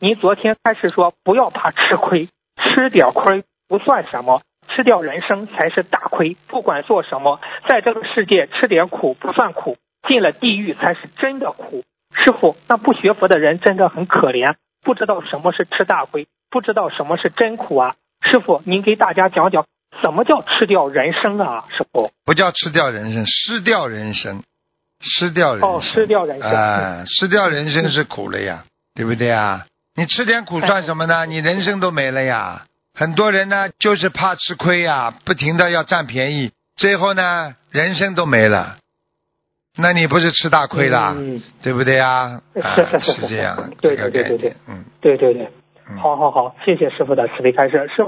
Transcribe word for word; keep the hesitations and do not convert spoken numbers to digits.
您昨天开始说不要怕吃亏，吃点亏不算什么，吃掉人生才是大亏。不管做什么，在这个世界吃点苦不算苦，进了地狱才是真的苦。师父，那不学佛的人真的很可怜，不知道什么是吃大亏，不知道什么是真苦啊。师父，您给大家讲讲什么叫吃掉人生啊？师父， 不叫吃掉人生，失掉人生，失掉人生。 哦，失掉人生。 啊，失掉人生是苦了呀，对不对啊？你吃点苦算什么呢？你人生都没了呀。很多人呢，就是怕吃亏呀，不停的要占便宜，最后呢，人生都没了。那你不是吃大亏啦， 嗯、 对不对啊？ 是是是这样， 对对对对对， 嗯， 对对对，好好好，谢谢师父的慈悲开示。师父